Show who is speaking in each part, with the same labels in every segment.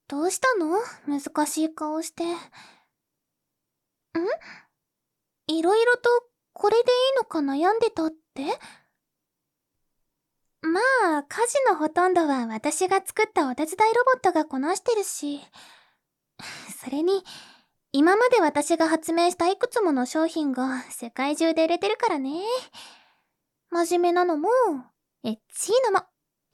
Speaker 1: どうしたの？難しい顔して。いろいろとこれでいいのか悩んでたって？まあ、家事のほとんどは私が作ったお手伝いロボットがこなしてるし。それに、今まで私が発明したいくつもの商品が世界中で売れてるからね。真面目なのも、エッチーのも。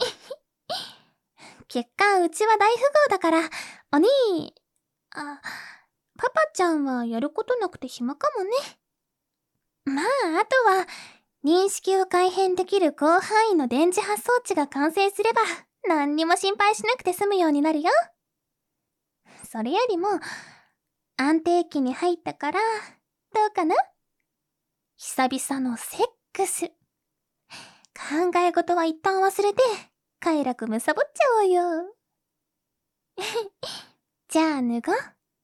Speaker 1: 結果、うちは大富豪だから、お兄、あ、パパちゃんはやることなくて暇かもね。まあ、あとは、認識を改変できる広範囲の電磁波装置が完成すれば、何にも心配しなくて済むようになるよ。それよりも、安定期に入ったから、どうかな？久々のセックス。考え事は一旦忘れて、快楽むさぼっちゃおうよ。じゃあ脱ごう。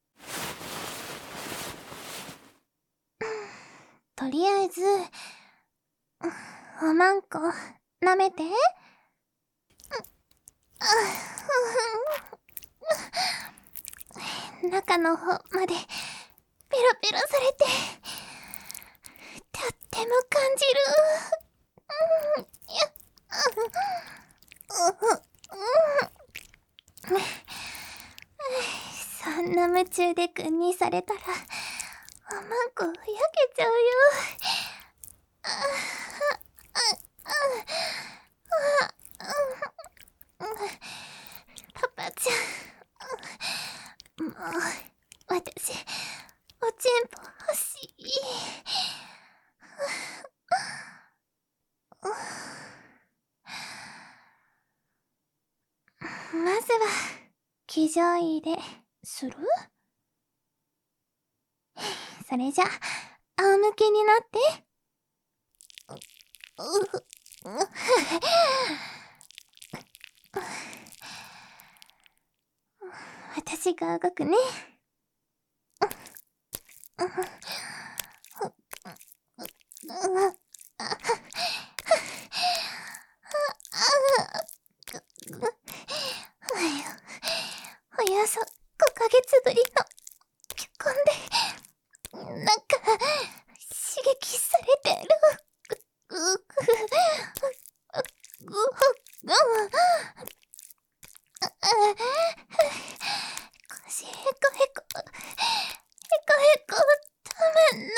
Speaker 1: とりあえず、おまんこ、舐めて。中の方まで、ペロペロされて、とっても感じる。そんな夢中で君にされたら、おまんこ焼けちゃうよ。パパちゃん、もう、私、おちんぽ欲しい。まずは、騎乗位でする？それじゃ、仰向けになって。私が動くね。およそ5ヶ月ぶりの結婚で、なんか、刺激されてる。腰へこへこ、へこへこ、たまんない。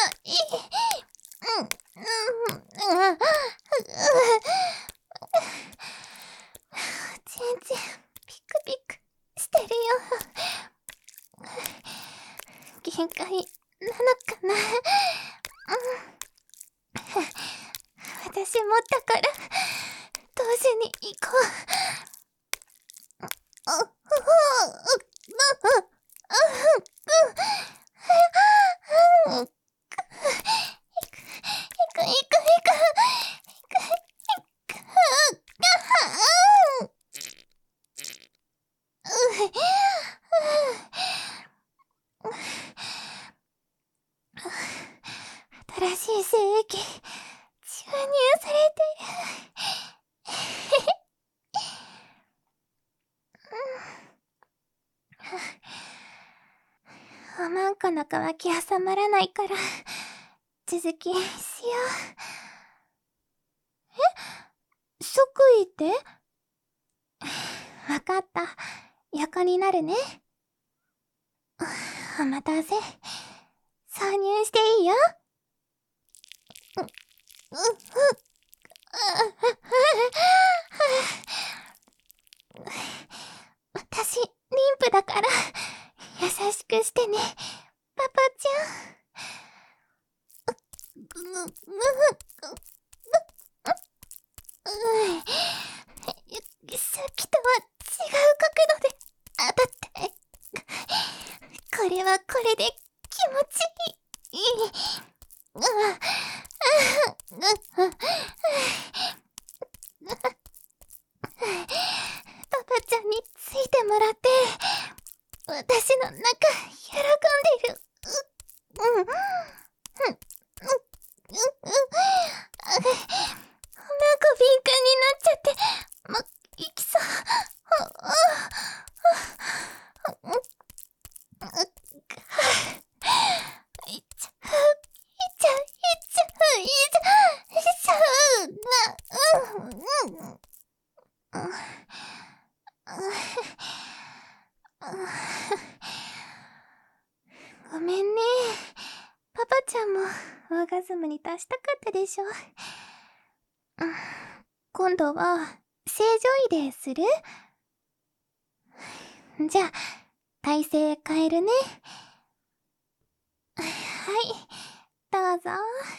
Speaker 1: ちんちん、ピクピクしてるよ。限界なのかな。私もだから、同時に行こう。新しい精液、注入されてる。おまんこの渇き収まらないから、続きしよう。即位って？わかった。横になるね。お待たせ。挿入していいよ。私、妊婦だから、優しくしてね、パパちゃん。さっきとは違う角度で当たって。これはこれで気持ちいい。パパちゃんについてもらって、私の中、喜んでる。おなこ敏感になっちゃって、もう、いきそう。 ごめんね。パパちゃんもオーガズムに達したかったでしょ。今度は正常位でする？じゃあ体勢変えるね。はい、どうぞ。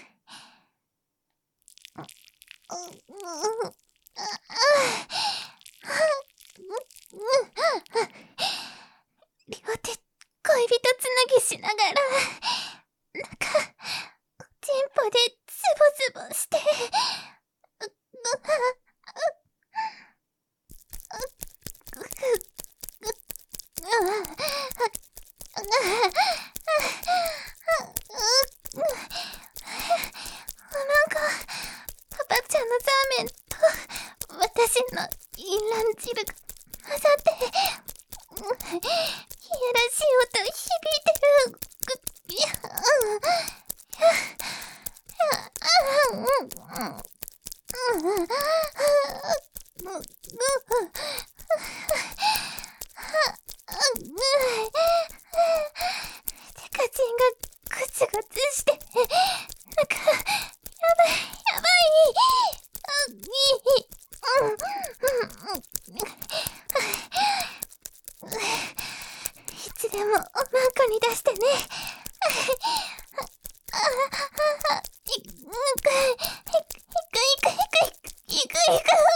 Speaker 1: 両手恋人つなぎしながら、チンポでズボズボして、なんかパパちゃんのザーメンと私のインラン汁が混ざっていやらしい音響いてる。テカチンがグツグツして、なんかやばいやばい。いつでもおまんこに出してね。いく。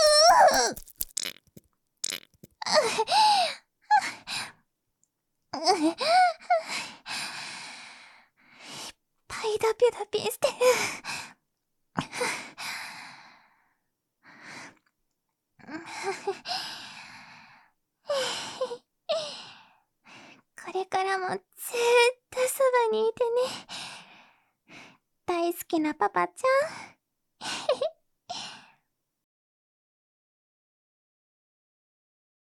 Speaker 1: パイダピダピしてる。これからもずーっとそばにいてね。大好きなパパちゃん。